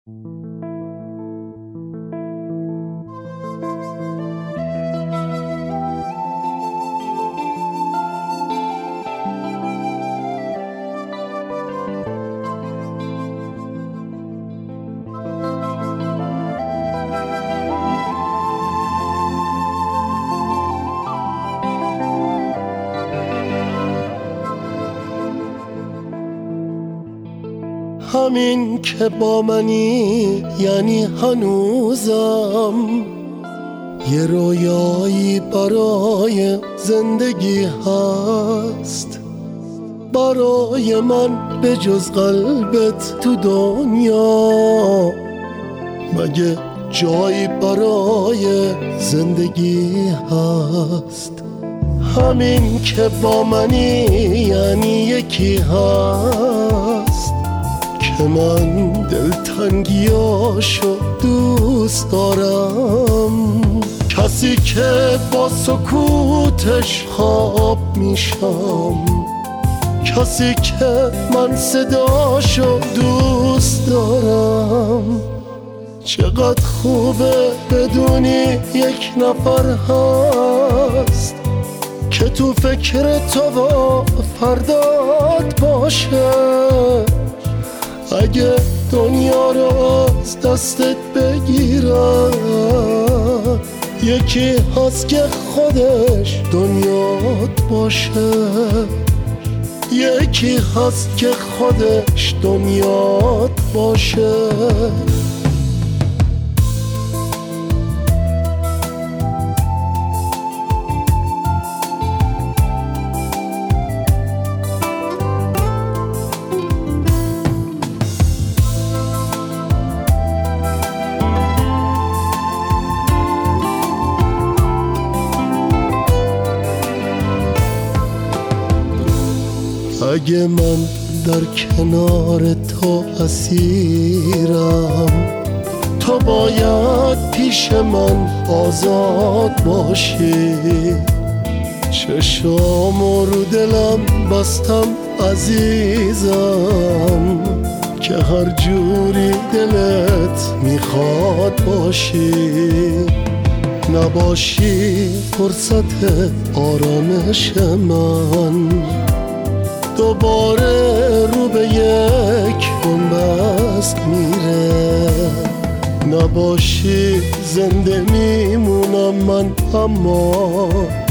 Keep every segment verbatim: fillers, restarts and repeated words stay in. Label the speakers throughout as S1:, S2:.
S1: همین که با منی یعنی هنوزم یه رویایی برای زندگی هست. برای من به جز قلبت تو دنیا مگه جایی برای زندگی هست؟ همین که با منی یعنی یکی هست که من دلتنگیاشو دوست دارم، کسی که با سکوتش خواب میشم، کسی که من صداشو دوست دارم. چقدر خوبه بدونی یک نفر هست که تو فکر تو و فردات باشه. اگه دنیا رو از دستت بگیرم یکی هست که خودش دنیات باشه، یکی هست که خودش دنیات باشه. اگه من در کنار تو اسیرم، تو باید پیش من آزاد باشی. چشامو رو دلم بستم عزیزم که هر جوری دلت میخواد باشی. نباشی فرصت آرامش من، دوباره رو به یک بنبست میره. نباشی زنده میمونم من، اما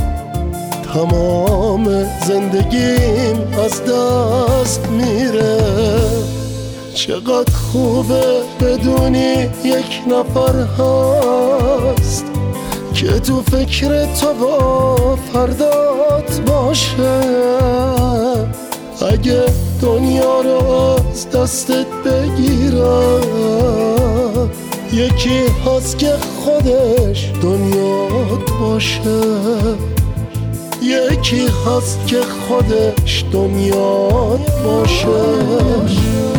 S1: تمام زندگیم از دست میره. چقدر خوبه بدونی یک نفر هست که تو فکر تو با فردات باشه. اگه دنیا رو از دستت بگیرم یکی هست که خودش دنیات باشه، یکی هست که خودش دنیات باشه.